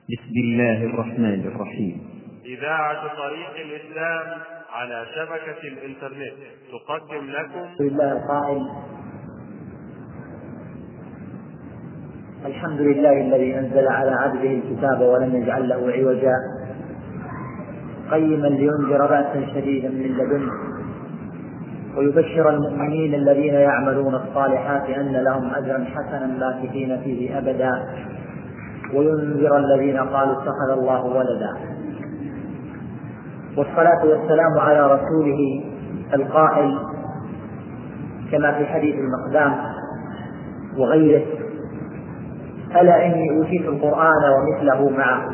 بسم الله الرحمن الرحيم. إذاعة طريق الإسلام على شبكة الإنترنت تقدم لكم لله القائل: الحمد لله الذي أنزل على عبده الكتاب ولم يجعل له عوجا قيما لينذر بأسا شديدا من لدنه ويبشر المؤمنين الذين يعملون الصالحات أن لهم أجرا حسنا ماكثين فيه أبدا وينذر الذين قالوا اتخذ الله ولدا. والصلاة والسلام على رسوله القائل كما في حديث المقدام وغيره: ألا إني أوتيت القرآن ومثله معه،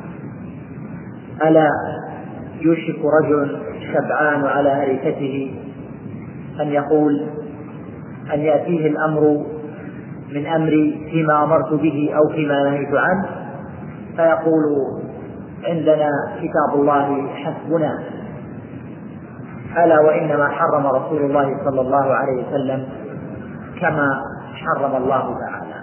ألا يوشك رجل شبعان على أريكته أن يقول أن يأتيه الأمر من أمري فيما أمرت به أو فيما نهيت عنه فيقول عندنا كتاب الله حسبنا، ألا وإنما حرم رسول الله صلى الله عليه وسلم كما حرم الله تعالى.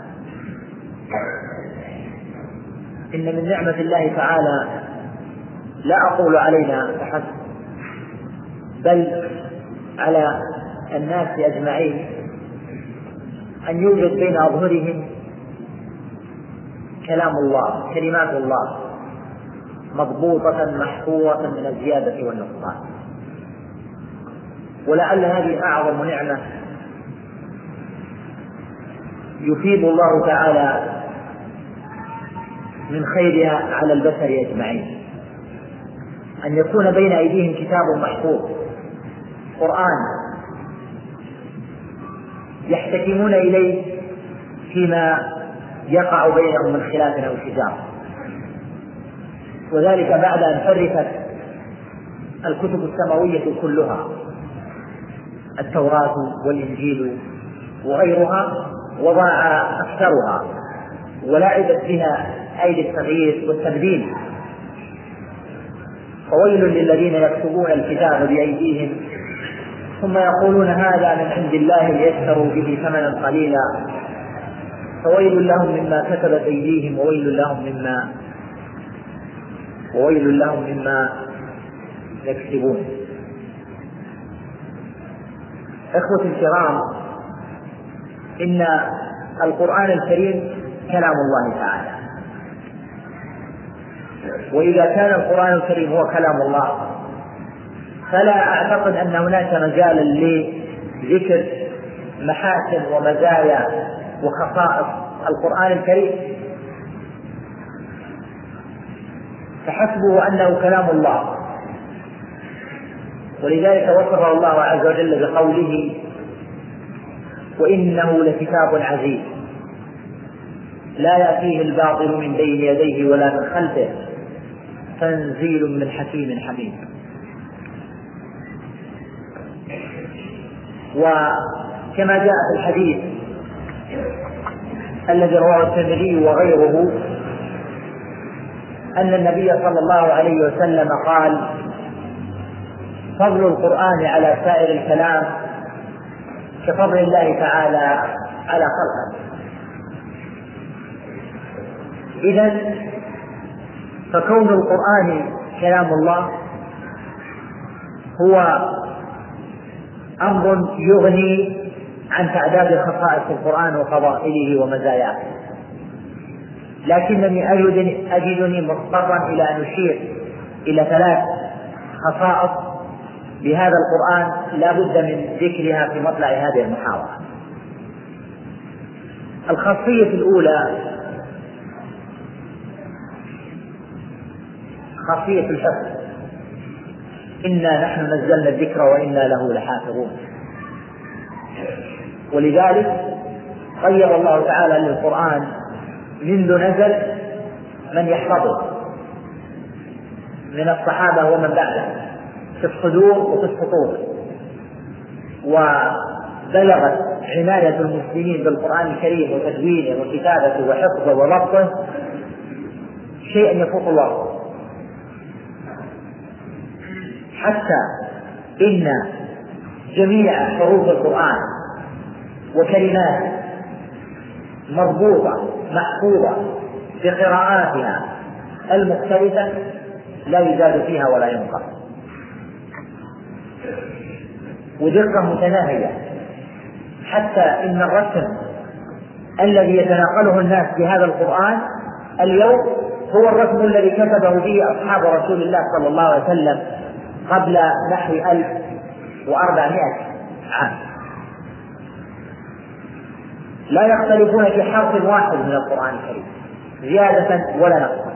إن من نعمة الله تعالى لا أقول علينا فحسب بل على الناس أجمعين أن يوجد بين أظهرهم كلام الله، كلمات الله مضبوطة محفوظة من الزيادة والنقصان. ولعل هذه أعظم نعمة يثيب الله تعالى من خيرها على البشر أجمعين، أن يكون بين أيديهم كتاب محفوظ، قرآن يحتكمون إليه فيما يقع بينهم من خلاف أو شجار، وذلك بعد أن حرفت الكتب السماوية كلها، التوراة والإنجيل وغيرها، وضاع أكثرها ولعبت بها أيدي التغيير والتبديل. فويل للذين يكتبون الكتاب بأيديهم ثم يقولون هذا من عند الله ليشتروا به ثمنا قليلا، فويل لهم مما كتبت أيديهم وويل لهم مما يكسبون. إخوتي الكرام، إن القرآن الكريم كلام الله تعالى، وإذا كان القرآن الكريم هو كلام الله فلا أعتقد أن هناك مجالا لذكر محاسن ومزايا وخصائص القرآن الكريم، فحسبه أنه كلام الله. ولذلك وصف الله عز وجل بقوله: وإنه لكتاب عزيز لا يأتيه الباطل من بين يديه ولا من خلفه تنزيل من حكيم حميد. وكما جاء في الحديث الذي رواه الترمذي وغيره أن النبي صلى الله عليه وسلم قال: فضل القرآن على سائر الكلام كفضل الله تعالى على خلقه. إذن فكون القرآن كلام الله هو أمر يغني عن تعداد خصائص القرآن وفضائله ومزاياه، لكنني أجدني مضطرا إلى أن أشير إلى 3 خصائص بهذا القرآن لا بد من ذكرها في مطلع هذه المحاضرة. الخاصية الأولى خاصية الحفظ: إنا نحن نزلنا الذكر وإنا له لحافظون. ولذلك غير الله تعالى للقرآن منذ نزل من يحفظه من الصحابة ومن بعده في الصدور وفي السطور، وبلغت عناية المسلمين بالقرآن الكريم وتدوينه وكتابته وحفظه وضبطه شيئا يفوق الله، حتى إن جميع حروف القرآن وكلمات مضبوطة محفوظة بقراءاتها المختلفة لا يزاد فيها ولا ينقص، ودقة متناهية، حتى إن الرسم الذي يتناقله الناس بهذا القرآن اليوم هو الرسم الذي كتبه به أصحاب رسول الله صلى الله عليه وسلم قبل نحو 1400 عام، لا يختلفون في حرف واحد من القرآن الكريم زيادة ولا نقصا.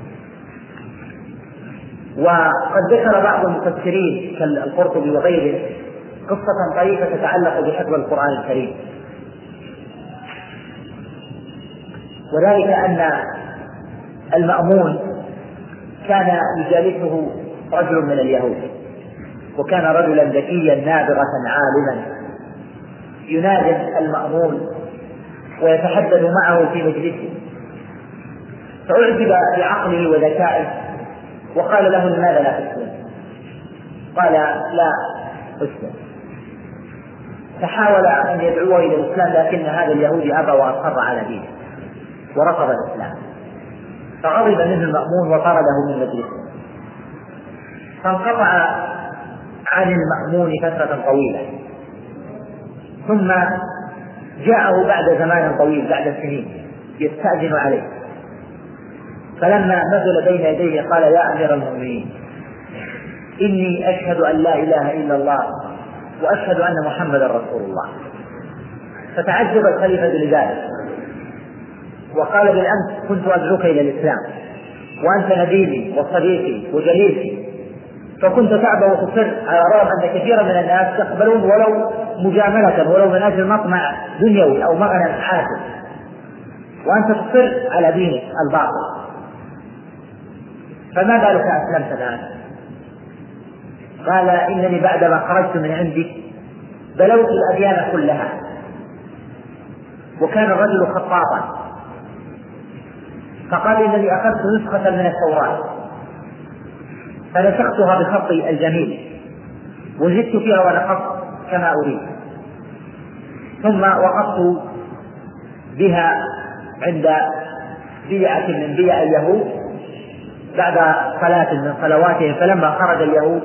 وقد ذكر بعض المفسرين كالقرطبي وغيره قصة طريفة تتعلق بحفظ القرآن الكريم، وذلك أن المأمون كان يجالسه رجل من اليهود، وكان رجلا ذكيا نابغة عالما، ينادي المأمون ويتحدث معه في مجلسه، فأعجب بعقله وذكائه وقال له: لماذا لا تسلم؟ قال: لا أسلم. فحاول أن يدعوه إلى الإسلام، لكن هذا اليهودي أبى وأصر على دينه ورفض الإسلام، فغضب منه المأمون وطرده من مجلسه، فانقطع عن المأمون فترة طويلة، ثم جاءه بعد زمان طويل بعد سنين يستأذن عليه، فلما نزل بين يديه قال: يا أمير المؤمنين، إني أشهد أن لا إله إلا الله وأشهد أن محمدا رسول الله. فتعجب الخليفة لذلك وقال: بالأمس كنت أدعوك إلى الإسلام وأنت نبيلي وصديقي وجليسي، فكنت تعبى وتصر على الرغم أن كثيرا من الناس يقبلون ولو مجاملة ولو من أجل مطمع دنيوي أو مغنى حاسم، وأنت تصر على دينك الباطل، فما بالك أسلمت الآن؟ قال: إنني بعدما خرجت من عندك بلوت الأديان كلها. وكان الرجل خطاطا، فقال: إنني أخذت نسخة من التوراة فنسختها بخطي الجميل وزدت فيها ونقصت كما أريد، ثم وقفت بها عند بيعة من بيع اليهود بعد صلاة من صلواتهم، فلما خرج اليهود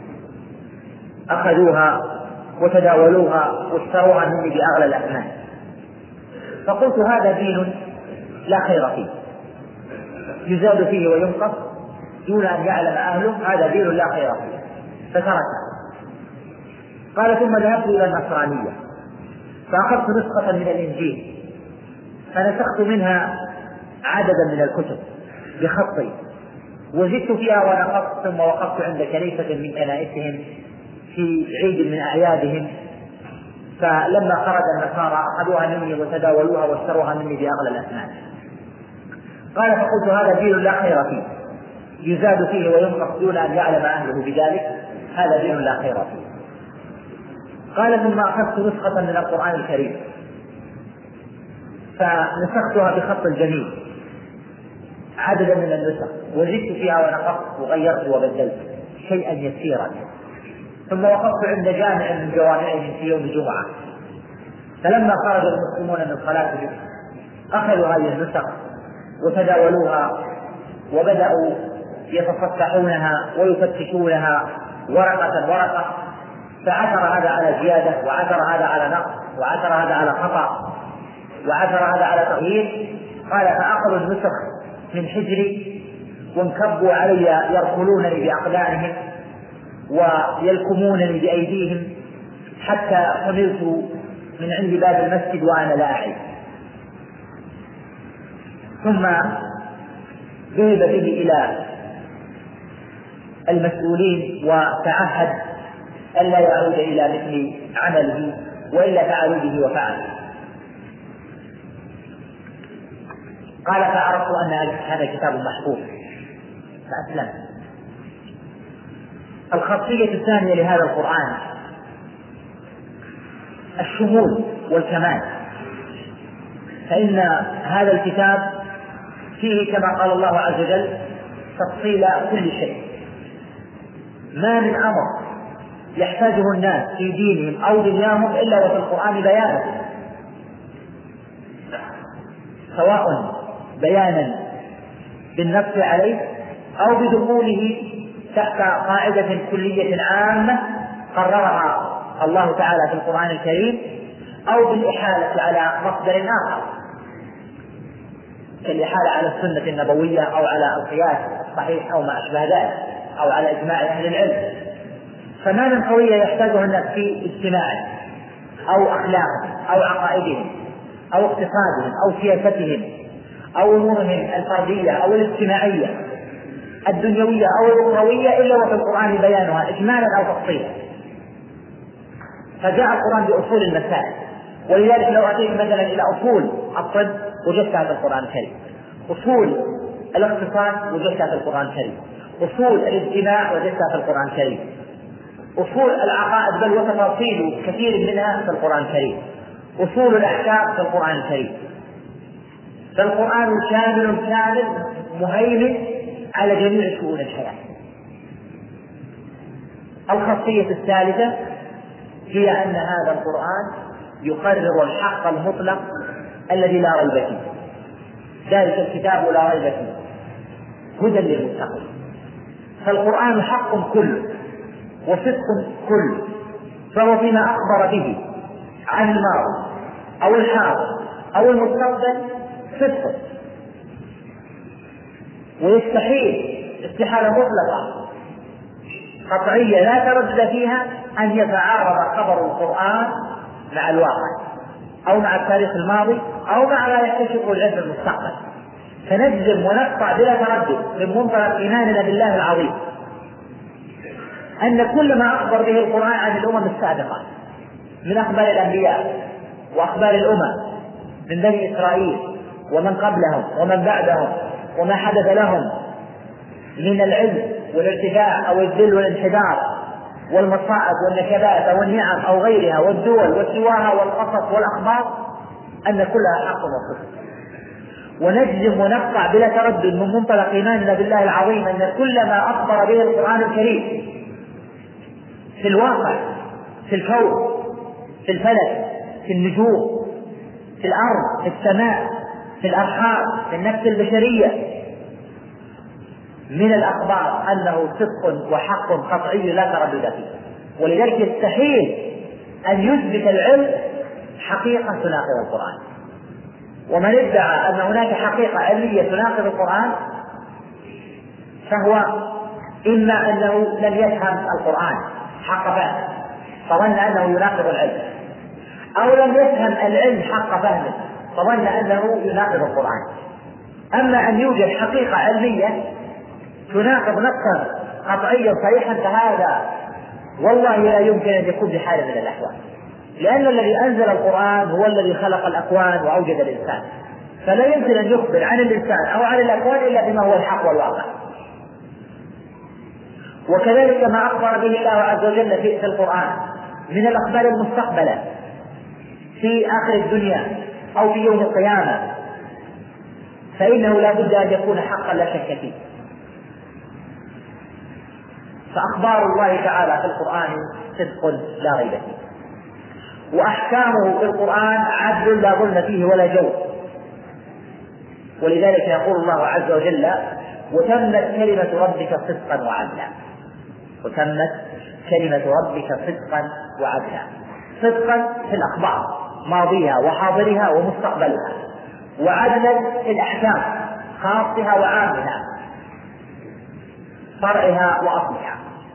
أخذوها وتداولوها واشتروها مني بأغلى الأثمان، فقلت: هذا دين لا خير فيه، يزاد فيه وينقص دون أن يعلم أهله، هذا دين لا خير فيه، فتركه. قال: ثم ذهبت إلى النصرانية فأخذت نسخة من الإنجيل فنسخت منها عددا من الكتب بخطي وزدت فيها ونقصت، ثم وقفت عند كنيسة من كنائسهم في عيد من أعيادهم، فلما خرج النصارى أخذوها مني وتداولوها واشتروها مني بأغلى الأثمان. قال: فقلت: هذا دين لا خير فيه، يزاد فيه وينقص دون أن يعلم أهله بذلك، هذا دين لا خير فيه. قال: ثم أخذت نسخة من القرآن الكريم فنسختها بخط الجميل عددا من النسخ وزدت فيها ونقصت وغيرت وبدلت شيئا يسيرا، ثم وقفت عند جامع من جوامعهم في يوم الجمعة، فلما خرج المسلمون من صلاتهم أخذوا هذه النسخ وتداولوها وبدأوا يتصفحونها ويفتشونها ورقة ورقة، فعثر هذا على زيادة وعثر هذا على نقص وعثر هذا على خطأ وعثر هذا على تغيير. قال: فأخذوا النسخ من حجري وانكبوا علي يركلونني بأقدامهم ويلكمونني بأيديهم حتى حملت من عند باب المسجد وأنا لا أعي، ثم ذهب به إلى المسؤولين وتعهد ألا يعود إلى مثل عمله وإلا فعلوا به وفعل. قال: فعرفت أن هذا كتاب محفوظ فأسلمت. الخاصية الثانية لهذا القرآن الشمول والكمال، فإن هذا الكتاب فيه كما قال الله عز وجل تفصيل كل شيء، ما من أمر يحتاجه الناس في دينهم أو دنياهم إلا وفي القرآن بيانه، سواء بيانا بالنص عليه أو بدخوله تحت قاعدة كلية عامة قررها الله تعالى في القرآن الكريم، أو بالإحالة على مصدر آخر كالإحالة على السنة النبوية أو على القياس الصحيح أو ما أشبه ذلك، أو على إجماع أهل العلم. فمعنى قوية يحتاجه الناس في اجتماعهم أو أخلاقهم أو عقائدهم أو اقتصادهم أو سياستهم أو أمورهم الفردية أو الاجتماعية الدنيوية أو الأخروية، إلا وفي القرآن بيانها إجمالا أو تفصيلا. فجاء القرآن بأصول المسائل، ولذلك لو أتيت مثلا إلى أصول الطب وجدتها في القرآن الكريم، أصول الاقتصاد وجدتها في القرآن الكريم، أصول الاجتماع وجدتها في القرآن الكريم، أصول العقائد بل وتفاصيل كثير منها في القرآن الكريم، أصول الأحكام في القرآن الكريم. فالقرآن كامل مهيمن على جميع شؤون الحياة. الخاصية الثالثة هي أن هذا القرآن يقرر الحق المطلق الذي لا ريب فيه، ذلك الكتاب لا ريب فيه هدى للمتقين. فالقرآن حق كله وصدق كله، فهو فيما أخبر به عن الماضي أو الحاضر أو المستقبل صدق، ويستحيل استحالة مطلقة قطعية لا تردد فيها أن يتعارض خبر القرآن مع الواقع أو مع التاريخ الماضي أو مع ما يكتشفه العلم المستقبل. فنجزم ونقطع بلا تردد من منطلق إيماننا بالله العظيم أن كل ما أخبر به القرآن عن الأمم السابقة من أخبار الأنبياء وأخبار الأمم من بني إسرائيل ومن قبلهم ومن بعدهم وما حدث لهم من العز والارتفاع أو الذل والانحدار والمصائب والنكبات أو النعم أو غيرها والدول وسواها والقصص والأخبار، أن كلها حق وصدق. ونجزم ونقطع بلا تردد من منطلق إيماننا بالله العظيم أن كل ما أخبر به القرآن الكريم في الواقع، في الكون، في الفلك، في النجوم، في الأرض، في السماء، في الأرحام، في النفس البشرية من الأخبار أنه صدق وحق قطعي لا تردد فيه. ولذلك يستحيل أن يثبت العلم حقيقة تناقض القرآن. ومن ادعى أن هناك حقيقة علمية تناقض القرآن فهو إما أنه لم يفهم القرآن حق فهمه فظن أنه يناقض العلم، أو لم يفهم العلم حق فهمه فظن أنه يناقض القرآن. أما أن يوجد حقيقة علمية تناقض نصا قطعيا صحيحا فهذا والله لا يمكن أن يكون بحال من الأحوال، لأن الذي أنزل القرآن هو الذي خلق الأكوان وأوجد الإنسان، فلا يمكن أن يخبر عن الإنسان أو عن الأكوان إلا بما هو الحق والواقع. وكذلك ما أخبر به الله عز وجل في القرآن من الأخبار المستقبلة في آخر الدنيا أو في يوم القيامة فإنه لا بد أن يكون حقا لا شك فيه. فأخبار الله تعالى في القرآن صدق لا ريب فيه، وأحكامه في القرآن عدل لا ظلم فيه ولا جور. ولذلك يقول الله عز وجل: وتمت كلمة ربك صدقا وعدلا. وتمت كلمة ربك صدقا وعدلا، صدقا في الأخبار ماضيها وحاضرها ومستقبلها، وعدلا في الأحكام خاصها وعامها، فرعها وأصلها.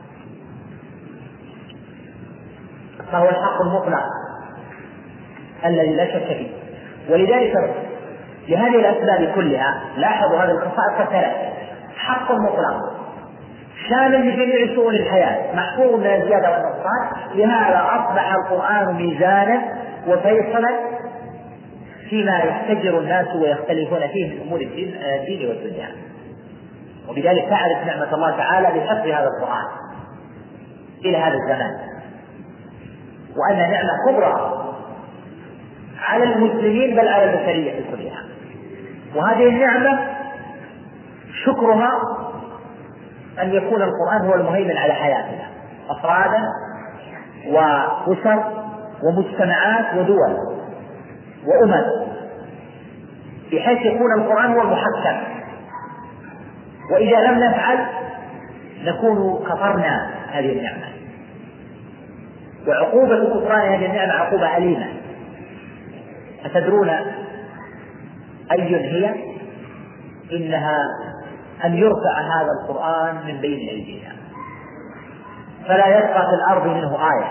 فهو الحق المطلق الذي لا شك فيه. ولذلك لهذه الأسباب كلها لاحظوا هذه الخصائص الثلاث: حق مطلق شامل لجميع شؤون الحياة محفوظ من الزيادة والنقصان. لهذا أصبح القرآن ميزانا وفيصلا فيما يحتجر الناس ويختلفون فيه من أمور الدين والدنيا. وبذلك تعرف نعمة الله تعالى بحفظ هذا القرآن إلى هذا الزمان، وأن نعمة كبرى على المسلمين بل على البشرية كلها. وهذه النعمة شكرها أن يكون القرآن هو المهيمن على حياتنا أفرادا وأسر ومجتمعات ودول وأمم، بحيث يكون القرآن هو المحكم وإذا لم نفعل نكون كفرنا هذه النعمة، وعقوبة كفران هذه النعمة عقوبة أليمة. أتدرون أي هي؟ إنها أن يرفع هذا القرآن من بين أيدينا فلا يبقى في الأرض منه آية،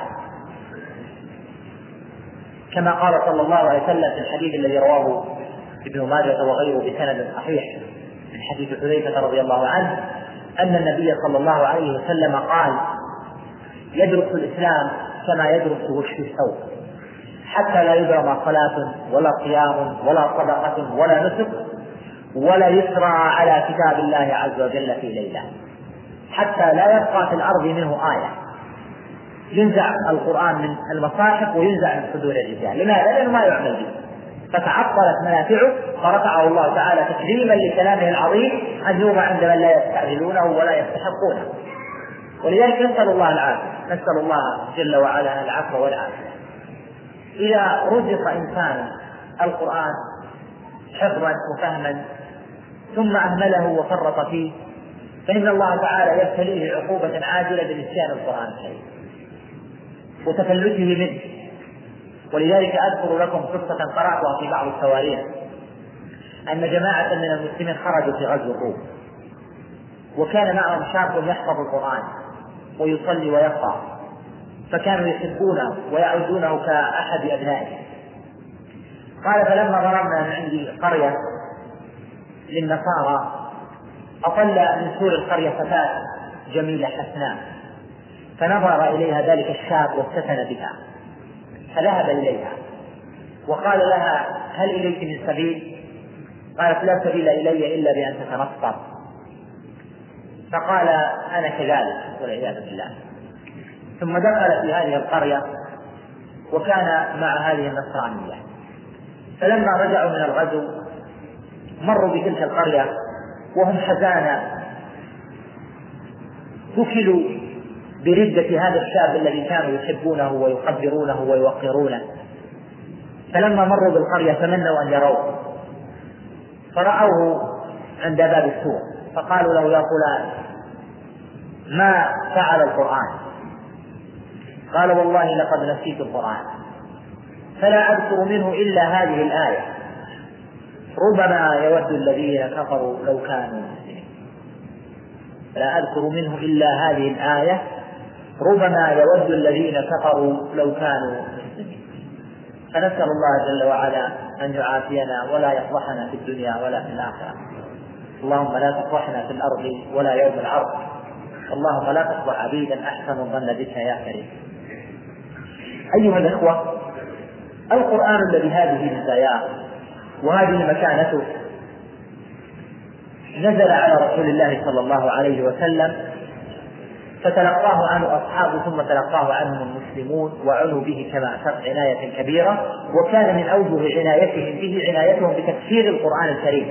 كما قال صلى الله عليه وسلم في الحديث الذي رواه ابن ماجه وغيره بسند صحيح من حديث حذيفة رضي الله عنه أن النبي صلى الله عليه وسلم قال: يدرس الإسلام كما يدرس وش الثوب، حتى لا يدرى ما صلاة ولا صيام ولا صدقة ولا نسك ولا يسرى على كتاب الله عز وجل في ليلة، حتى لا يبقى في الأرض منه آية. ينزع القرآن من المصاحف وينزع من صدور الرجال. لماذا؟ لأنه ما يعمل به، فتعطلت منافعه، فرفعه الله تعالى تكريما لكلامه العظيم أن يوضع عند من لا يستعجلونه ولا يستحقونه. ولذلك نسأل الله العافية، نسأل الله جل وعلا العفو والعافية. إذا رزق إنسان القرآن حفظا وفهما ثم أهمله وفرط فيه فإن الله تعالى يبتليه عقوبة عاجلة بنسيان القرآن الكريم وتفلته منه. ولذلك أذكر لكم قصة قرأتها في بعض التواريخ أن جماعة من المسلمين خرجوا في غزو الروم، وكان معهم شاب يحفظ القرآن ويصلي ويقرأ، فكانوا يحبونه ويعودونه كأحد أبنائه. قال: فلما ضربنا من عندي قرية للنصارى أطل من سور القرية فتاة جميلة حسناء، فنظر إليها ذلك الشاب وافتتن بها، فذهب إليها وقال لها: هل إليك من سبيل؟ قالت: لا سبيل إلي إلا بأن تتنصر. فقال: أنا كذلك والعياذ بالله. ثم دخل في هذه القرية وكان مع هذه النصرانية، فلما رجعوا من الغزو مروا بتلك القرية وهم حزانى، ذكلوا بردة هذا الشاب الذي كانوا يحبونه ويقدرونه ويوقرونه. فلما مروا بالقرية تمنوا أن يروه، فرأوه عند باب السوق فقالوا له: يا فلان، ما فعل القرآن؟ قال: والله لقد نسيت القرآن، فلا أذكر منه إلا هذه الآية: ربما يود الذين كفروا لو كانوا مسلمين. لا أذكر منه إلا هذه الآية: ربما يود الذين كفروا لو كانوا مسلمين. فنسأل الله جل وعلا أن يعافينا ولا يفضحنا في الدنيا ولا في الآخرة. اللهم لا تفضحنا في الأرض ولا يوم العرض. اللهم لا تفضح عبيدا أحسن الظن بك يا كريم. أيها الأخوة، القرآن الذي هذه مزاياه وهذه مكانته نزل على رسول الله صلى الله عليه وسلم، فتلقاه عنه أصحابه ثم تلقاه عنهم المسلمون وعنوا به كما أشرت عناية كبيرة. وكان من أوجه عنايتهم به عنايتهم بتفسير القرآن الكريم،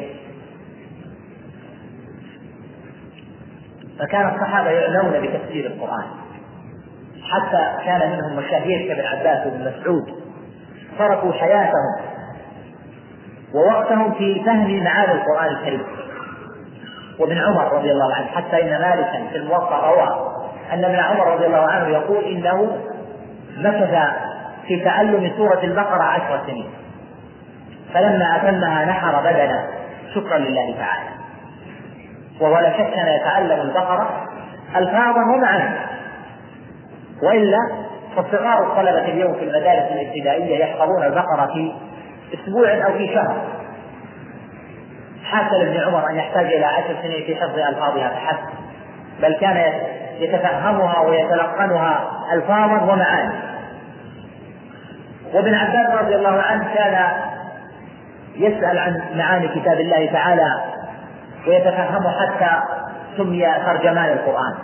فكان الصحابة يعنون بتفسير القرآن، حتى كان منهم مشاهير كابن عباس وابن مسعود صرفوا حياتهم ووقتهم في فهم معاني القرآن الكريم. وابن عمر رضي الله عنه، حتى إن مالكا في الموطأ روى أن ابن عمر رضي الله عنه يقول إنه مكث في تعلم سورة البقرة 10 سنين، فلما أتمها نحر بدنه شكرا لله تعالى. وهو لا شك أن يتعلم البقرة ألفاظا ومعاني، وإلا فصغار الطلبة اليوم في المدارس الابتدائية يحفظون البقرة في أسبوع أو في شهر، حتى لابن عمر أن يحتاج إلى 10 سنين في حفظ ألفاظها فحسب، بل كان يتفهمها ويتلقنها ألفاظا ومعاني. وابن عباس رضي الله عنه كان يسأل عن معاني كتاب الله تعالى ويتفهمه حتى سمي ترجمان القرآن.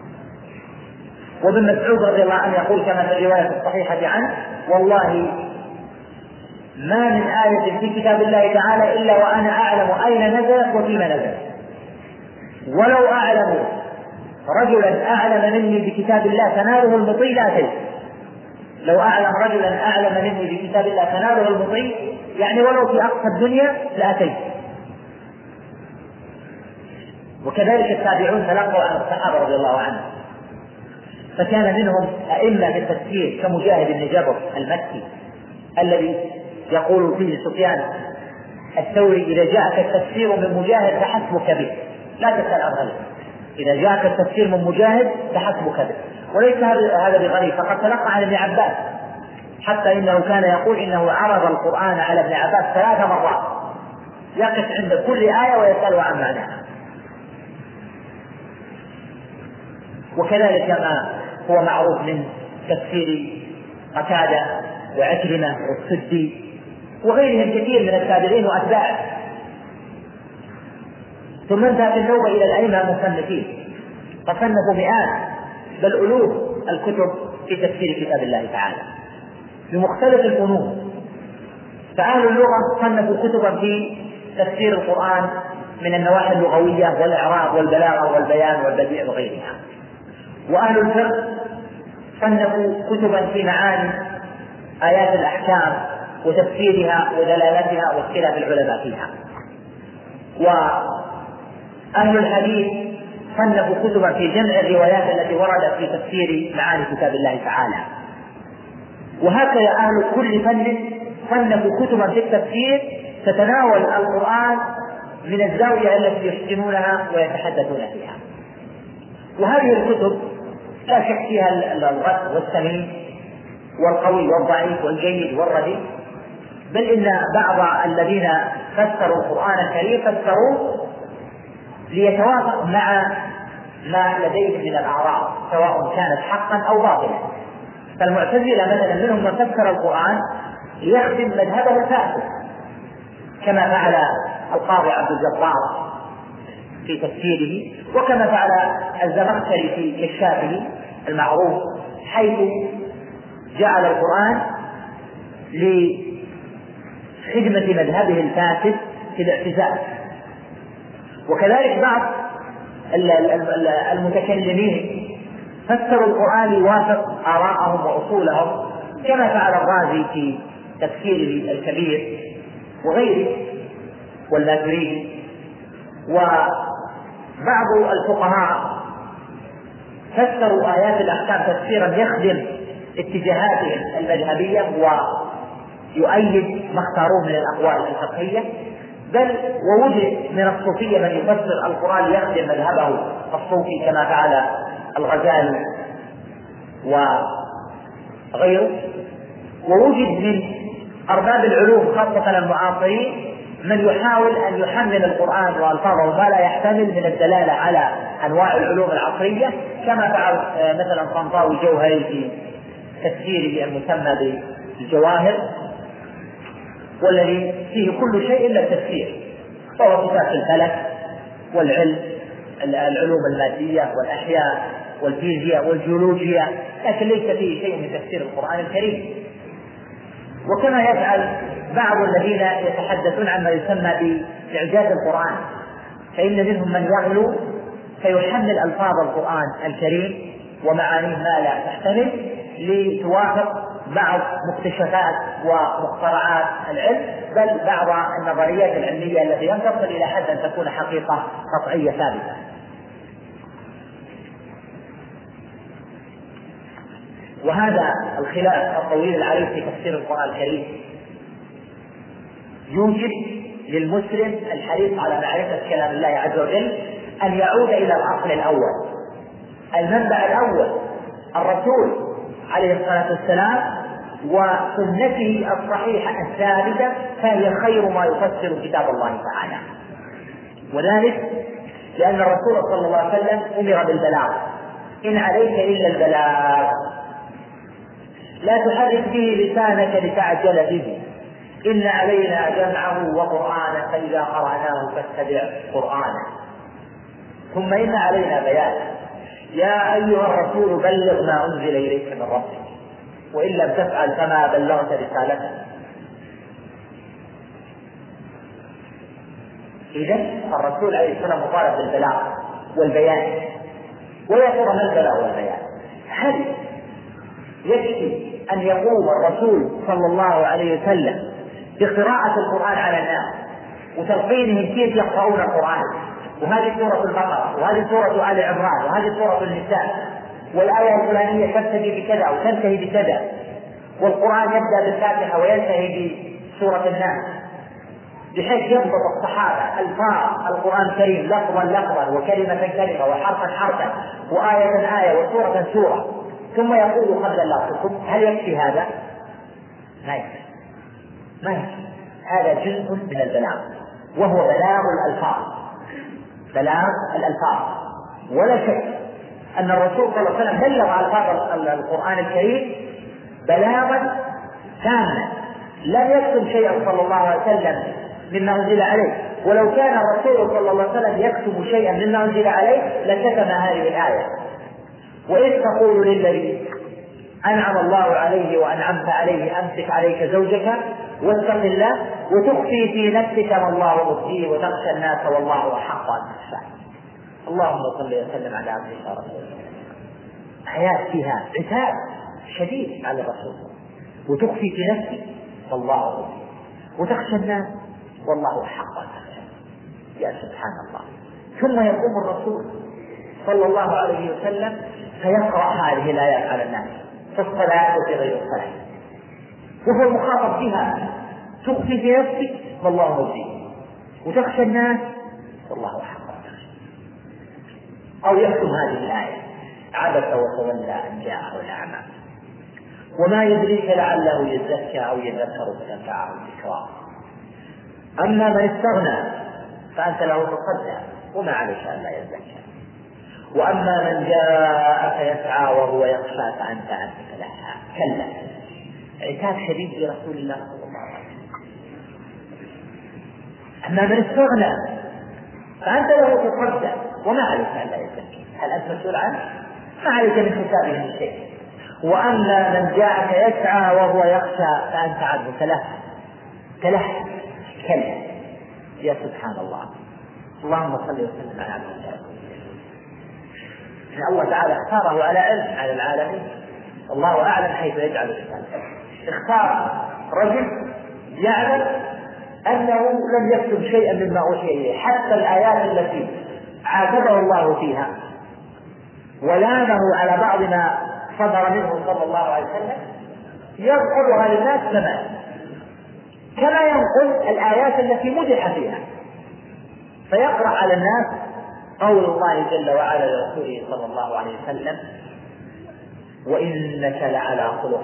وابن مسعود رضي الله عنه يقول كما في الرواية الصحيحة عنه: والله ما من آية في كتاب الله تعالى إلا وأنا أعلم أين نزلت وفيما نزلت، ولو أعلم رجلا أعلم مني بكتاب الله تناله المطي لأتيت. لو أعلم رجلا أعلم مني بكتاب الله تناله المطي، يعني ولو في أقصى الدنيا لأتيت. وكذلك التابعون تلقوا عن الصحابة رضي الله عنهم، فكان منهم أئمة في التفسير كمجاهد بن جبر المكي الذي يقول فيه سفيان الثوري: إذا جاءك التفسير من مجاهد فحسبك به، لا تسأل عن غيره. إذا جاءك التفسير من مجاهد فحسبك به. وليس هذا بغريب، فقد تلقى عن ابن عباس، حتى إنه كان يقول إنه عرض القرآن على ابن عباس 3 مرات، يقف عند كل آية ويسأله عن معناها. وكذلك ما هو معروف من تفسير قتادة وعكرمة والسدي وغيرهم كثير من التابعين وأتباعه. ثم انتهى في النوبة إلى الأئمة المصنفين، فصنفوا مئات بل ألوف الكتب في تفسير كتاب الله تعالى بمختلف الفنون. فأهل اللغة صنفوا كتبا في تفسير القرآن من النواحي اللغوية والإعراب والبلاغة والبيان والبديع وغيرها. وأهل الفقه صنفوا كتبا في معاني آيات الأحكام وتفسيرها ودلالتها واختلاف العلماء فيها. وأهل الحديث صنفوا كتبا في جمع الروايات التي وردت في تفسير معاني كتاب الله تعالى. وهكذا أهل كل فن صنفوا كتبا في التفسير تتناول القرآن من الزاوية التي يحسنونها ويتحدثون فيها. وهذه الكتب لا شك فيها الغث والسمين والقوي والضعيف والجيد والرديء، بل إن بعض الذين فسروا القرآن الكريم فسروه ليتوافق مع ما لديهم من الأعراض سواء كانت حقا أو باطلا. فالمعتزلة مثلا منهم من فسر القرآن ليخدم مذهبه الفاسد كما فعل القاضي عبد الجبار في تفسيره، وكما فعل الزمخشري في كشافه المعروف، حيث جعل القرآن لخدمة مذهبه الفاسد في الاعتزال. وكذلك بعض المتكلمين فسروا القرآن يوافق آراءهم وأصولهم كما فعل الرازي في تفسيره الكبير وغيره والماتريدي. وبعض الفقهاء فسروا آيات الأحكام تفسيرا يخدم اتجاهاتهم المذهبية ويؤيد ما اختاروه من الأقوال الفقهية، بل ووجد من الصوفية من يفسر القرآن يخدم مذهبه الصوفي كما فعل الغزالي وغيره. ووجد من أرباب العلوم خاصة المعاصرين من يحاول أن يحمل القرآن وألفاظه ما لا يحتمل من الدلالة على أنواع العلوم العصرية، كما فعل مثلا طنطاوي جوهري في تفسيره المسمى بالجواهر، والذي فيه كل شيء إلا التفسير، وهو كتاب الفلك والعلم العلوم المادية والأحياء والفيزياء والجيولوجيا، لكن ليس فيه شيء من تفسير القرآن الكريم. وكما يفعل بعض الذين يتحدثون عما يسمى بإعجاز القرآن، فإن منهم من يغلو فيحمل ألفاظ القرآن الكريم ومعانيه ما لا تحتمل لتوافق بعض مكتشفات ومخترعات العلم، بل بعض النظريات العلمية التي لم تصل إلى حد أن تكون حقيقة قطعية ثابتة. وهذا الخلاف الطويل العريض في تفسير القرآن الكريم يوجب للمسلم الحريص على معرفة كلام الله عز وجل أن يعود إلى الأصل الأول، المنبع الأول الرسول عليه الصلاة والسلام وسنته الصحيحة الثابتة، فهي خير ما يفسر كتاب الله تعالى. وذلك لأن الرسول صلى الله عليه وسلم أمر بالبلاغ، إن عليك إلا البلاغ، لا تحرك به لسانك لتعجل به، إن علينا جمعه وقرآنه فإذا قرأناه فاتبع قرآنه، ثم إن علينا بيانه، يا أيها الرسول بلغ ما أنزل إليك من ربك وإن لم تفعل فما بلغت رسالته. إذن الرسول عليه السلام مطالب بالبلاغ والبيان. ويا ترى ما البلاغ والبيان؟ هل يكفي أن يقوم الرسول صلى الله عليه وسلم بقراءة القرآن على الناس وتلقينهم كيف يقرؤون القرآن وهذه سورة البقرة، وهذه سورة آل عمران، وهذه سورة النساء، والآية الفلانية تبتدي بكذا وتنتهي بكذا، والقرآن يبدأ بالفاتحة وينتهي بسورة الناس، بحيث يضبط الصحابة ألفاظ القرآن الكريم لفظا لفظا وكلمة كلمة وحرفا حرفا وآية آية وسورة سورة، ثم يقول قبل اللفظ. هل يكفي هذا؟ ما يكفي. هذا جزء من البلاغ، وهو بلاغ الألفاظ. ولا شك أن الرسول صلى الله عليه وسلم بلغ ألفاظ القرآن الكريم بلاغا تاما، لم يكتم شيئا صلى الله عليه وسلم مما أنزل عليه، ولو كان الرسول صلى الله عليه وسلم يكتم شيئا مما أنزل عليه لكتم هذه الآية. وإذ تقول للذي أنعم الله عليه وأنعمت عليه أمسك عليك زوجك واتق الله وتخفي في نفسك ما الله مبديه وتخشى الناس والله أحق أن تخشاه. اللهم صل وسلم على عبدك ورسولك. آيات فيها عتاب شديد على الرسول، وتخفي في نفسك والله مبديه وتخشى الناس والله أحق أن تخشاه. يا سبحان الله. ثم يقوم الرسول صلى الله عليه وسلم فيقرأ هذه الآيات على الناس في الصلاة وفي غير الصلاة، وهو مخاطب بها. تخفي في نفسك والله مبديه وتخشى الناس والله أحق أن تخشى. أو يختم هذه الآية: عبس وتولى أن جاءه الأعمى وما يدريك لعله يزكى أو يذكر فتنفعه الذكرى أما من استغنى فأنت له تصدى وما عليك ألا يزكى وأما من جاءك يسعى وهو يخشى فأنت عنه تلهى. كلا. عتاب شديد لرسول الله صلى الله عليه وسلم. أما من استغنى فأنت له تصدى وما عليك ألا يزكى. هل أنت مسؤول عنه؟ ما عليك من حسابه من شيء. وأما من جاءك يسعى وهو يخشى فأنت عنه تلهى. كلا. يا سبحان الله. اللهم صل وسلم على عبدك. الله تعالى اختاره على علم على العالمين، الله أعلم حيث يجعل الإنسان. اختار رجل يعلم أنه لم يكتب شيئا مما أوحي إليه، حتى الآيات التي عاتبه الله فيها ولامه على بعض ما صدر منه صلى الله عليه وسلم ينقلها للناس كما ينقل الآيات التي مدح فيها. فيقرأ على الناس قول الله جل وعلا لرسوله صلى الله عليه وسلم: وإنك لعلى خلق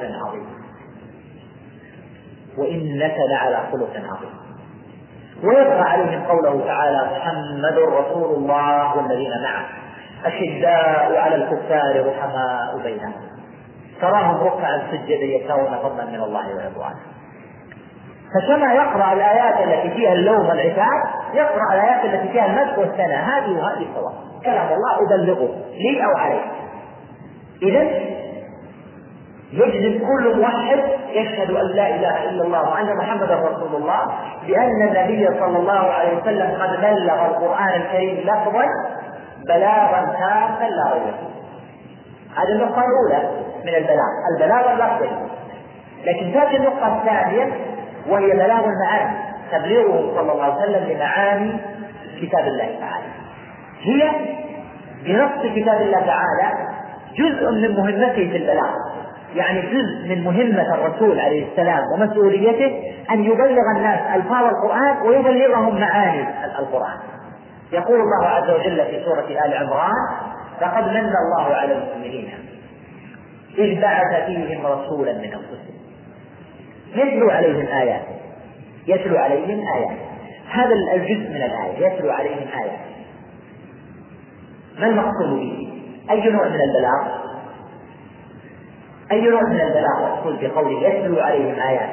عظيم. ويقرأ عليهم قوله تعالى: محمد رسول الله والذين معه أشداء على الكفار رحماء بينهم تراهم ركعا سجدا يبتغون فضلا من الله ورضوانه. فكما يقرأ الآيات التي فيها اللوم والعتاب يقرأ الآيات التي فيها المدح والثناء، هذه وهذه سواء، كلام الله أبلغه لي أو عليه. إذن يجلس كل موحد يشهد أن لا إله إلا الله وأن محمدا رسول الله بأن النبي صلى الله عليه وسلم قد بلغ القرآن الكريم لفظا بلاغا تاما لا ريب فيه. هذه النقطة الأولى من البلاغ اللفظي. لكن تأتي النقطة الثانية وهي بلاغ المعاني، تبليغه صلى الله عليه وسلم لمعاني كتاب الله تعالى. هي بنص كتاب الله تعالى جزء من مهمته في البلاغ، يعني جزء من مهمة الرسول عليه السلام ومسؤوليته أن يبلغ الناس ألفاظ القرآن ويبلغهم معاني القرآن. يقول الله عز وجل في سورة آل عمران: لقد من الله على المؤمنين إذ بعث فيهم رسولا من أنفسهم يتلو عليهم آيات. هذا الجزء من الآية يتلو عليهم آيات. ما المقصود به؟ أي نوع من البلاغ يقول بقوله يتلو عليهم آيات؟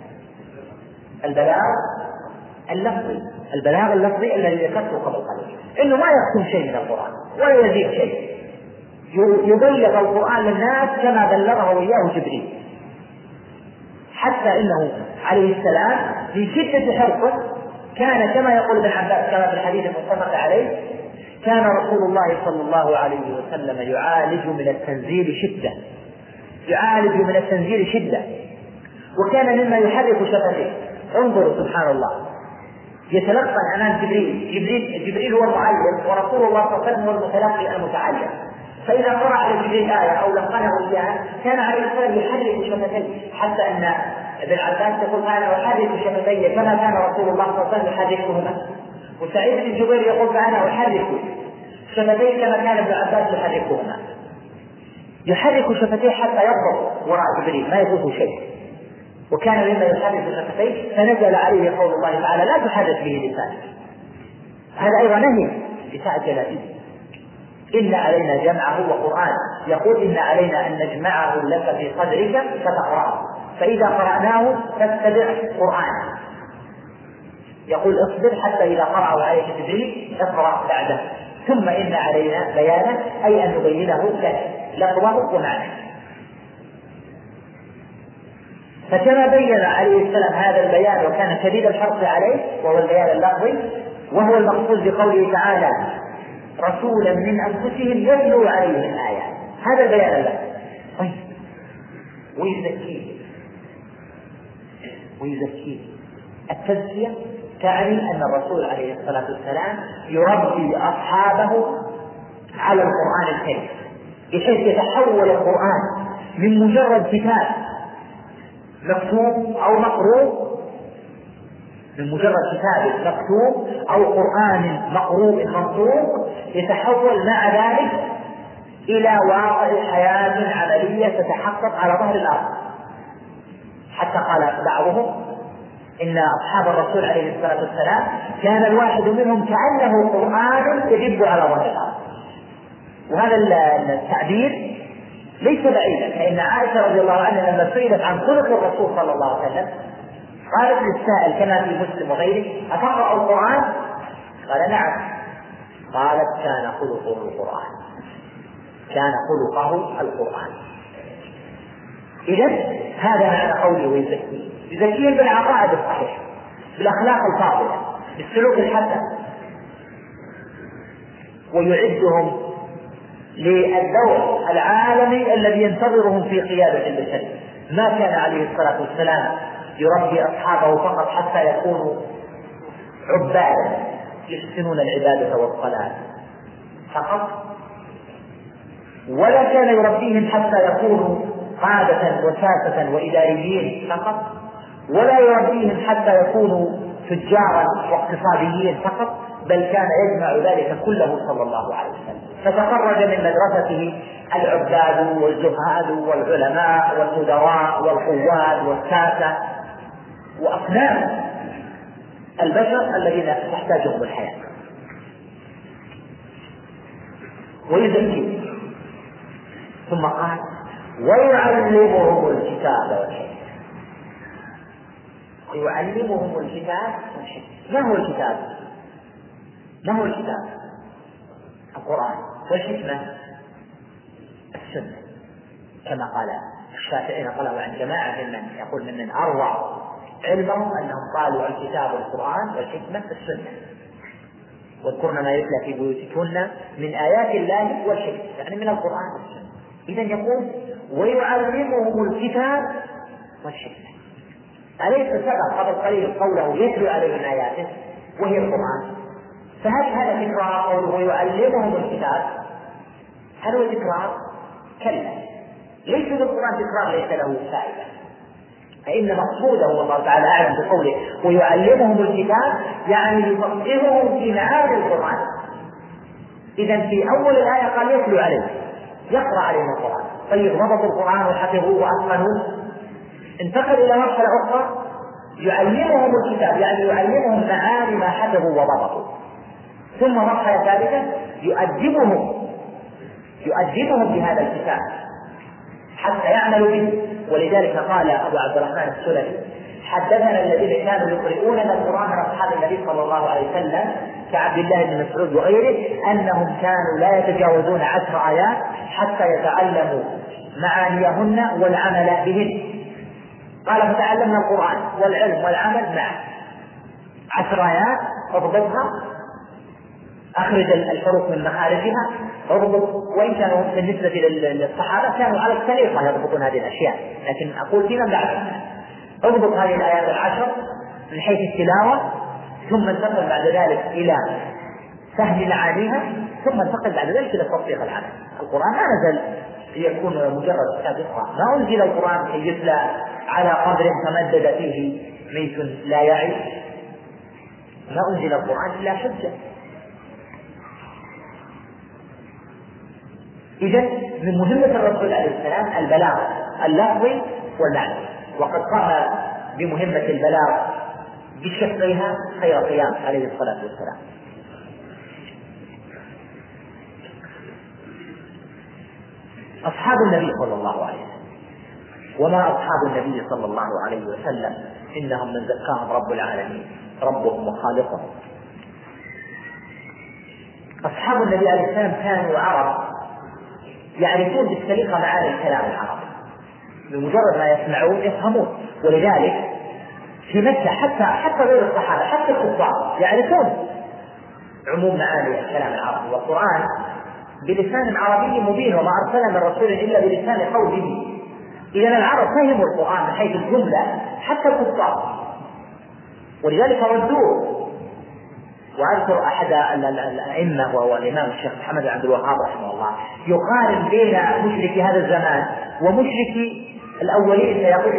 البلاغ اللفظي الذي ذكرته قبل قليل، إنه ما يختم شيء من القرآن ولا يزيد شيء، يبلغ القرآن للناس كما بلغه إياه جبريل. حتى إنه عليه السلام في شدة حرصه كان كما يقول ابن عباس كما في الحديث المتفق عليه: كان رسول الله صلى الله عليه وسلم يعالج من التنزيل شدة، وكان مما يحرك شفتيه. انظروا سبحان الله، يتلقى أمام جبريل هو المعلم، ورسول الله صلى الله عليه وسلم هو المتلقي المتعلم. فإذا قرأ على جبريل آية أو لقنه إياها كان عليه السلام يحرك شفتيه، حتى أن ابن عباس يقول أنا أحرك شفتي كما كان رسول الله صلى الله عليه وسلم يحركهما. وسعيد بن جبير يقول أنا أحرك شفتي كما كان ابن عباس يحركهما. يحرك شفتيه حتى يضرب وراء جبريل ما يفوته شيء، وكان مما يحرك شفتيه فنزل عليه قول الله تعالى لا تحرك به لسانك. هذا أيضا نهي لتعجل به. إن علينا جمعه وقرآن، يقول إن علينا أن نجمعه لك في صدرك فتقرأه، فإذا قرأناه فاتبع قرآنه. يقول اصبر حتى إذا قرأه عليك جبريل اقرأ بعده، ثم إن علينا بيانه أي أن نبينه لك لفظه ومعنى. فكما بين عليه السلام هذا البيان وكان شديد الحرص عليه وهو البيان اللفظي، وهو المقصود بقوله تعالى رسولا من أنفسهم يتلو عليهم الآيات، هذا البيان اللفظي. طيب ويزكيه. التزكية تعني أن الرسول عليه الصلاة والسلام يربي أصحابه على القرآن الكريم، بحيث يتحول القرآن من مجرد كتاب مكتوب أو مقروء، من مجرد كتاب مكتوب أو قرآن مقروء منطوق، يتحول مع ذلك إلى واقع حياة عملية تتحقق على ظهر الأرض. حتى قال بعضهم إن أصحاب الرسول عليه الصلاة والسلام كان الواحد منهم كأنه قرآن يجب على ظهر الأرض. وهذا التعبير ليس بعيدا، فإن عائشة رضي الله عنها لما سئلت عن خلق الرسول صلى الله عليه وسلم قالت للسائل كما في مسلم وغيره أتقرأ القرآن؟ قال نعم. قالت كان خلقه القرآن، كان خلقه القرآن. إذن هذا معنى قوله ويزكيهم بالعقائد الصحيحة، بالأخلاق الفاضلة، بالسلوك الحسن، ويعدهم للدور العالمي الذي ينتظرهم في قيادة البشرية. ما كان عليه الصلاة والسلام يربي أصحابه فقط حتى يكونوا عبادا يحسنون العبادة والصلاة فقط، ولا كان يربيهم حتى يكونوا قادة وساسة وإداريين فقط، ولا يربيهم حتى يكونوا تجارا واقتصاديين فقط، بل كان يجمع ذلك كله صلى الله عليه وسلم. فتخرج من مدرسته العباد والزهاد والعلماء والمدراء والقواد والساسة وأصناف البشر الذين تحتاجهم الحياة. ويزكي، ثم قال ويعلمهم الكتاب والحكمة. ويعلمهم الكتاب والحكمة. ما هو الكتاب؟ ما هو الكتاب؟ القرآن. والحكمة السنة، كما قال الشافعي نقله عن جماعة ممن يقول من أروع علمهم أنهم قالوا الكتاب والقرآن والحكمة السنة. واذكرن ما يتلى في بيوتكن من آيات الله والحكمة، يعني من القرآن والسنة. إذن يقول ويعلمهم الكتاب والحكمة. أليس سبق قبل قليل قوله يتلو عليهم آياته وهي القرآن؟ فهل هذا تكرار قوله ويعلمهم الكتاب؟ هل هو تكرار؟ كلا، ليس للقرآن تكرار ليس له فائدة، فإن مقصوده والله تعالى أعلم بقوله ويعلمهم الكتاب يعني يفقههم في معاني القرآن. إذن في أول الآية قال يتلو عليهم، يقرأ عليهم القرآن. طيب ضبطوا القرآن وحفظوه وأتقنوه، انتقل إلى مرحلة أخرى يعلمهم الكتاب يعني يعلمهم معاني ما حفظوا وضبطوا. ثم مرحلة ثالثة يؤدبهم بهذا الكتاب حتى يعملوا به. ولذلك قال أبو عبد الرحمن السلمي حدثنا الذين كانوا يقرؤوننا القرآن من أصحاب النبي صلى الله عليه وسلم كعبد الله بن مسعود وغيره أنهم كانوا لا يتجاوزون 10 آيات حتى يتعلموا معانيهن والعمل بهن. قال فتعلمنا القرآن والعلم والعمل معه. 10 آيات اضبطها، أخرج الحروف من مخارجها، اضبط. وإن كانوا بالنسبة للصحابة كانوا على السليقة يضبطون هذه الأشياء، لكن أقول فيما بعد اضبط هذه الآيات 10 من حيث التلاوة، ثم انتقل بعد ذلك إلى فهم معانيها، ثم انتقل بعد ذلك إلى تطبيق العمل. القرآن ما نزل ليكون مجرد كتاب يقرأ، ما أنزل القرآن كي يتلى على قدر تمدد فيه ميت لا يعي، ما أنزل القرآن إلا حجة. إذن من مهمة الرسول عليه السلام البلاغ اللفظي والمعنوي، وقد قام بمهمة البلاغ بشقيها خير قيام عليه الصلاة والسلام. أصحاب النبي صلى الله عليه وسلم، وما أصحاب النبي صلى الله عليه وسلم إنهم من زكاهم رب العالمين ربهم وخالقهم. أصحاب النبي عليه السلام كانوا عرب يعرفون بالسليقة معاني الكلام العربي، بمجرد ما يسمعون يفهمون. ولذلك في مكة حتى غير الصحابة حتى الكفار يعرفون عموم معاني الكلام العربي، والقرآن بلسان عربي مبين، وما أرسلنا من رسول إلا بلسان قومه. إذن العرب فهموا القرآن من حيث الجملة حتى الكفار، ولذلك ردوه. وأذكر أحد الأئمة وهو الإمام الشيخ محمد بن عبد الوهاب رحمه الله يقارن بين مشركي هذا الزمان ومشركي الأولين،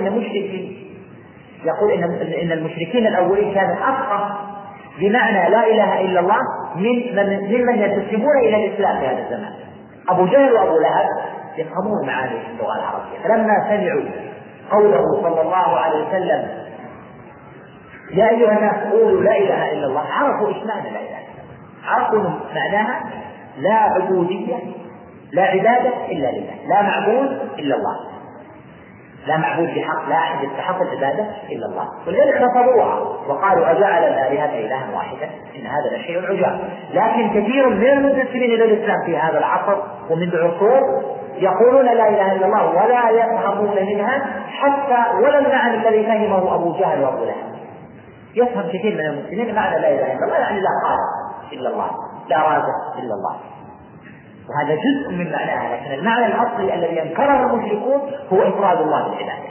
يقول إن المشركين الأولين كانوا أفقه بمعنى لا إله إلا الله ممن ينتسبون إلى الإسلام في هذا الزمان. أبو جهل وأبو لهب يفهمون معاني اللغة العربية، فلما سمعوا قوله صلى الله عليه وسلم يا أيها الناس قولوا لا إله إلا الله، عرفوا إيش معنى لا إله إلا الله، عرفوا معناها لا عبودية لا عبادة إلا لله، لا معبود إلا الله، لا معبود بحق، لا أحد يستحق العبادة إلا الله. ولذلك رفضوها وقالوا أجعل الآلهة إلها واحدا إن هذا لشيء عجاب. لكن كثير من المنتسبين إلى الإسلام في هذا العصر ومنذ عصور يقولون لا إله إلا الله ولا يفهمون منها حتى ولا المعنى الذي فهمه أبو جهل وأبو لهب. يفهم كثير من المسلمين معنى لا إله إلا الله يعني لا خالق إلا الله، لا رازق إلا الله، وهذا جزء من معناها. لكن المعنى الأصلي الذي ينكره المشركون هو إفراد الله بالعبادة.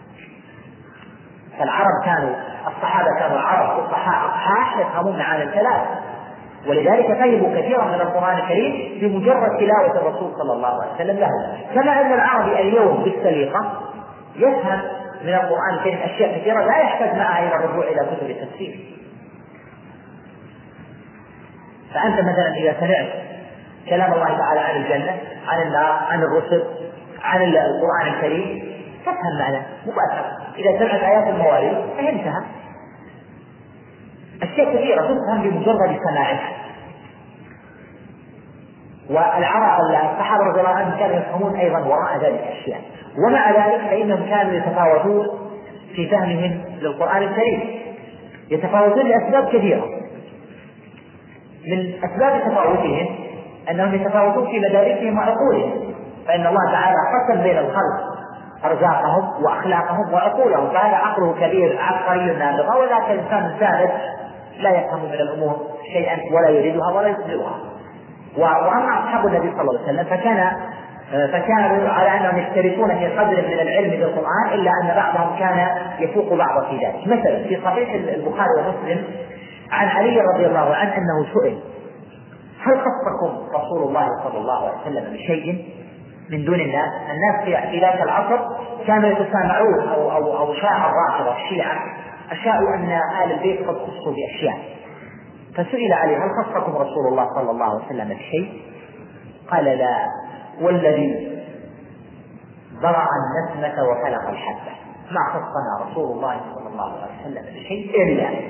فالعرب الصحابة كانوا عرب أصحاح يفهمون معاني الكلام، ولذلك فهموا كثيرا من القرآن الكريم بمجرد تلاوة الرسول صلى الله عليه وسلم له. كما أن العربي اليوم بالسليقة يفهم من القرآن الكريم أشياء كثيرة لا يحتاج معها إلى الرجوع إلى كتب التفسير. فأنت مثلا إذا سمعت كلام الله تعالى عن الجنة عن النار عن الرسل عن القرآن الكريم تفهم معناه مباشرة. إذا سمعت آيات المواريث فهمتها. أشياء كثيرة تفهم بمجرد سماعها. والعرب الصحابة رضي الله عنهم كانوا يفهمون أيضا وراء ذلك أشياء، ومع ذلك فإنهم كانوا يتفاوتون في فهمهم للقرآن الكريم، يتفاوتون لأسباب كثيرة. من أسباب تفاوتهم أنهم يتفاوتون في مداركهم وعقولهم، فإن الله تعالى قسم بين الخلق أرزاقهم وأخلاقهم وعقولهم، فهذا عقله كبير عبقري نابغة، وذاك إنسان ثابت لا يفهم من الأمور شيئا ولا يريدها ولا يصدرها. وأما أصحاب النبي صلى الله عليه وسلم فكانوا على أنهم يشتركون في قدر من العلم بالقرآن، إلا أن بعضهم كان يفوق بعض في ذلك. مثلا في صحيح البخاري ومسلم عن علي رضي الله عنه أنه سئل هل خصكم رسول الله صلى الله عليه وسلم بشيء من دون الناس؟ الناس في ذاك العصر كانوا يتسامعون أو شاع الرافضة الشيعة أشاءوا أن آل البيت قد خصوا بأشياء، فسئل عليه هل خصكم رسول الله صلى الله عليه وسلم بشيء؟ قال لا، والذي ضرع النسمة وخلق الحبة ما خصنا رسول الله صلى الله عليه وسلم بشيء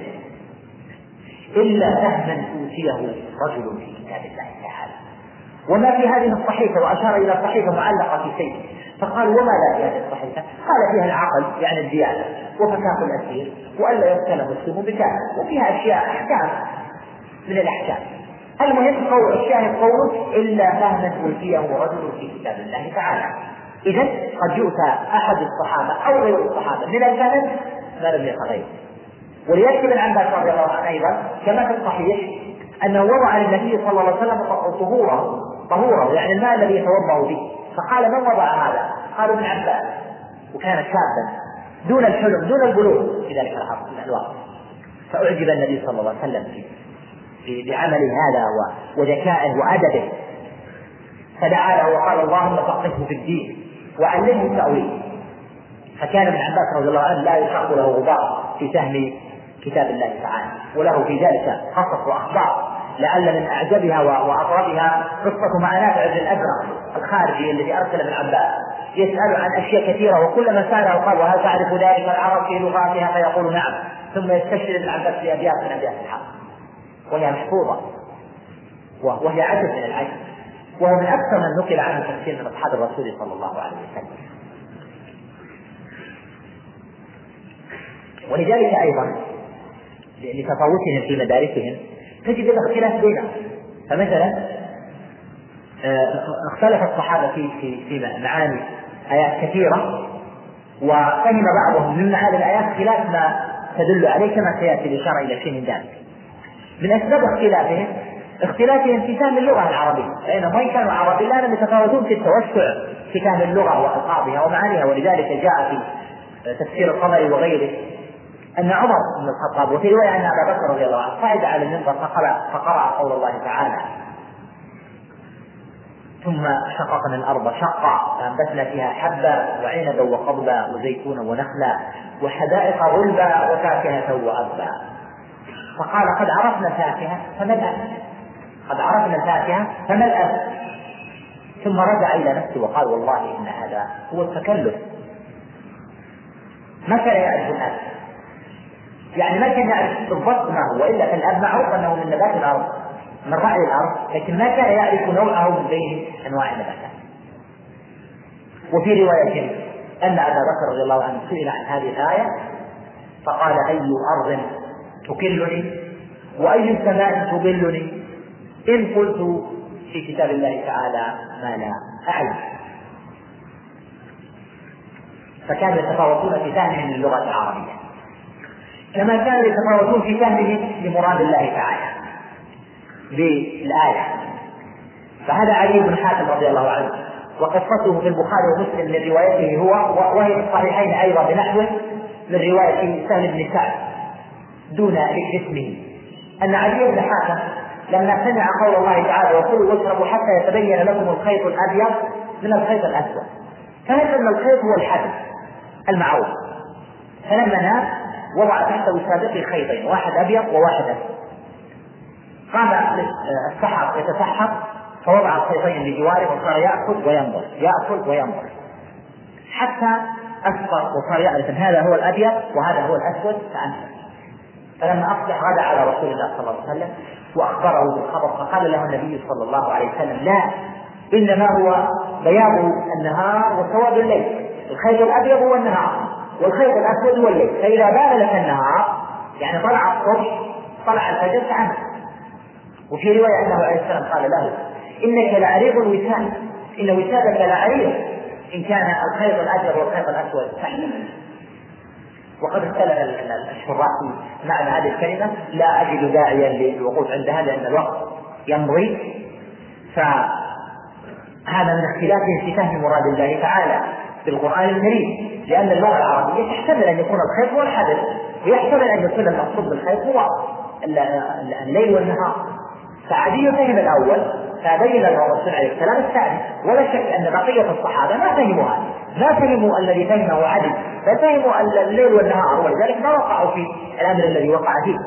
إلا فهما أوتيه رجل في كتاب الله تعالى. وما في هذه الصحيفة، وأشار إلى صحيفة معلقة في سيف، فقال وما لا في هذه الصحيفة؟ قال فيها العقل يعني الديانة وفكاك الأسير وألا يقتل مسلم بكافر، وفيها أشياء أحكام من الأحكام. المهم الشاهد قوله إلا فهما أوتيه رجل في كتاب الله تعالى. إذن قد يؤتى أحد الصحابة أو غير الصحابة من الفهم ما لم يتغير. ولذلك ابن عباس رضي الله عنه أيضا كما في الصحيح أنه وضع للنبي صلى الله عليه وسلم طهورا يعني الماء الذي يتوضأ به، فقال من وضع هذا؟ قالوا ابن عباس، وكان شابا دون الحلم دون البلوغ في ذلك الوقت. فأعجب النبي صلى الله عليه وسلم بعمل هذا وذكائه وأدبه، فدعا له وقال اللهم فقهه في الدين وعلمه التأويل. فكان ابن عباس رضي الله عنه لا يشق له غبار في فهم كتاب الله تعالى، وله في ذلك قصص وأخبار. لعل من أعجبها وأقربها قصة مع نافع بن الأزرق الخارجي الذي أرسل ابن عباس يسأل عن أشياء كثيرة، وكلما سأله قال وهل تعرف ذلك العرب في لغاتها؟ فيقول نعم، ثم يستشهد ابن عباس في أبيات من أبيات الحق وهي محفوظة وهي عجب من العجب، وهو من أكثر من نقل عنه تفسير من أصحاب الرسول صلى الله عليه وسلم. ولذلك أيضا لتفاوتهم في مدارسهم تجد الاختلاف بينهم. فمثلا اختلف الصحابة في معاني آيات كثيرة، وفهم بعضهم من معاني الآيات خلاف ما تدل عليه كما سيأتي الإشارة إلى شيء من ذلك. من أسباب اختلافهم في فهم اللغة العربية، لأنهم وإن كانوا عربيين لم يتفاوتون في التوسع في فهم اللغة وألفاظها ومعانيها. ولذلك جاء في تفسير الطبري وغيره أن عمر بن الخطاب وفي رواية أن أبا بكر رضي الله عنه صعد على المنبر فقرأ قول الله تعالى ثم شققنا الأرض شقا فأنبتنا فيها حبا وعنبا وقضبا وزيتونا ونخلا وحدائق غلبا وفاكهة وأبا. فقال قد عرفنا الفاكهة فما الأب، قد عرفنا الفاكهة فما الأب. ثم رجع إلى نفسه وقال والله إن هذا هو التكلف، ما كان يعرف الأب، يعني ما كان يعرف بالضبط ما هو، إلا فالأب معروف أنه من نبات الأرض من رعي الأرض، لكن ما كان يعرف نوعه من بين أنواع النباتات. وفي رواية أن أبا بكر رضي الله عنه سئل عن هذه الآية فقال أي أرض تكلني وأي سماء تظلني إن قلت في كتاب الله تعالى ما لا أعلم. فكانوا يتفاوتون في فهمهم للغة العربية، كما كانوا يتفاوتون في فهمهم لمراد الله تعالى بالآية. فهذا علي بن حاتم رضي الله عنه، وقصته في البخاري ومسلم من روايته هو، وهي في الصحيحين أيضا بنحوه من رواية سهل بن سعد دون ذكر اسمه، أن علي بن حاتم لما سمع قول الله تعالى وكلوا واشربوا حتى يتبين لكم الخيط الأبيض من الخيط الأسود، فهذا أن الخيط هو الحبل المعروف، فلما نام وضع تحت وسادته خيطين، واحد أبيض وواحد أسود. قام السحر يتسحر فوضع الخيطين بجواره وصار يأكل وينظر حتى أسفر وصار يعرف أن هذا هو الأبيض وهذا هو الأسود فأنفر. فلما أصبح غدا على رسول الله صلى الله عليه وسلم وأخبره بالخبر فقال له النبي صلى الله عليه وسلم لا، إنما هو بياض النهار وسواد الليل، الخيط الأبيض هو النهار والخيط الأسود هو الليل، فإذا بان لك النهار يعني طلع الصبح طلع الفجر فأنت. وفي رواية أنه عليه السلام قال له إنك لعريض الوساد، إن وسادك لعريض إن كان الخيط الأبيض والخيط الأسود فحيما. وقد اختلف الشراح معنى هذه الكلمة، لا أجد داعيا للوقوف عندها لأن الوقت يمضي. فهذا من اختلافهم في فهم مراد الله تعالى في القرآن الكريم، لأن اللغة العربية تحتمل أن يكون الخيط هو الحبل، ويحتمل أن يكون المقصود بالخيط هو الليل والنهار. فعلي فهم الأول فبين له الرسول عليه السلام الثاني، ولا شك أن بقية الصحابة ما فهموا هذا، ما فهموا الذي فهمه علي، بل فهموا الليل والنهار، ولذلك ما وقعوا في الأمر الذي وقع فيه.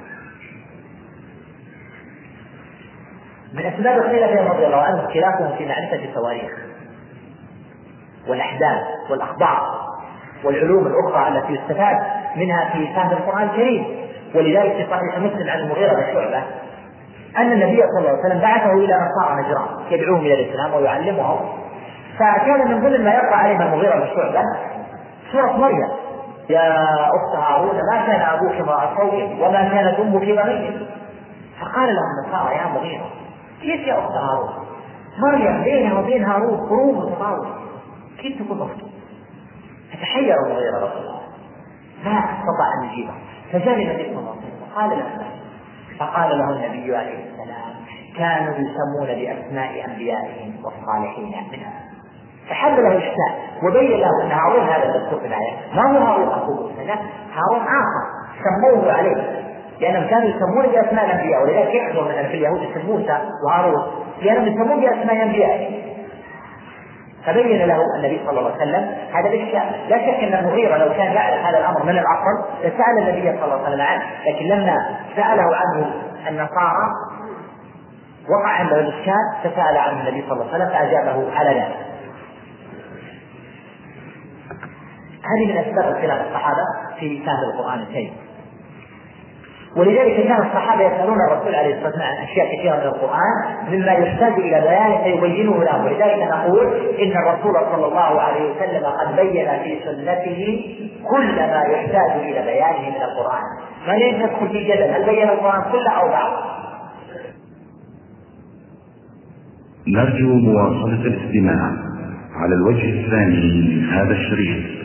من أسباب اختلافهم رضي الله عنه اختلافهم في معرفة التواريخ والأحداث والأخبار والعلوم الأخرى التي يستفاد منها في فهم القرآن الكريم. ولذلك في صحيح مسلم عن المغيرة بن شعبة أن النبي صلى الله عليه وسلم بعثه إلى نصارى نجران يدعوهم إلى الإسلام ويعلمهم، فكان من ضمن ما يقرأ عليهم المغيرة بن شعبة سورة مريم يا أخت هارون ما كان أبوك امرأ سوء وما كانت أمك بغيا. فقال لهم النصارى يا مغيرة كيف يا أخت هارون؟ مريم بينها وبين هارون قرون متطاولة، كيف تكون أخته؟ فتحير المغيرة رضي الله عنه ما استطاع أن يجيبه، فجاء النبي صلى الله عليه وسلم وقال له، فقال له النبي عليه السلام كانوا يسمون بأسماء أنبيائهم والصالحين منها. فحل له الإشكال وبين له أن هارون هذا المذكور في الآية ما هو هارون أخوه، لا هارون آخر سموه عليه لأنهم كانوا يسمون بأسماء الأنبياء، ولذلك يحضر مثلا في اليهود اسم موسى وهارون لأنهم يسمون بأسماء الأنبياء. فبين له النبي صلى الله عليه وسلم هذا الإشكال. لا شك أن المغيرة لو كان يعرف هذا الأمر من الأصل لسأل النبي صلى الله عليه وسلم عنه، لكن لما سأله عنه النصارى وقع عنده الإشكال فسأل عنه النبي صلى الله عليه وسلم فأجابه على ذلك. هذه من أسباب اختلاف الصحابة في فهم القرآن الكريم، ولذلك كان الصحابة يسألون الرسول عليه الصلاة والسلام عن أشياء كثيرة من القرآن مما يحتاج إلى بيان فيبينه لهم. ولذلك نقول إن الرسول صلى الله عليه وسلم قد بين في سنته كل ما يحتاج إلى بيانه من القرآن، ما ليس ندخل في جدل هل بين القرآن كله أو بعضه. نرجو مواصلة الاستماع على الوجه الثاني من هذا الشريط.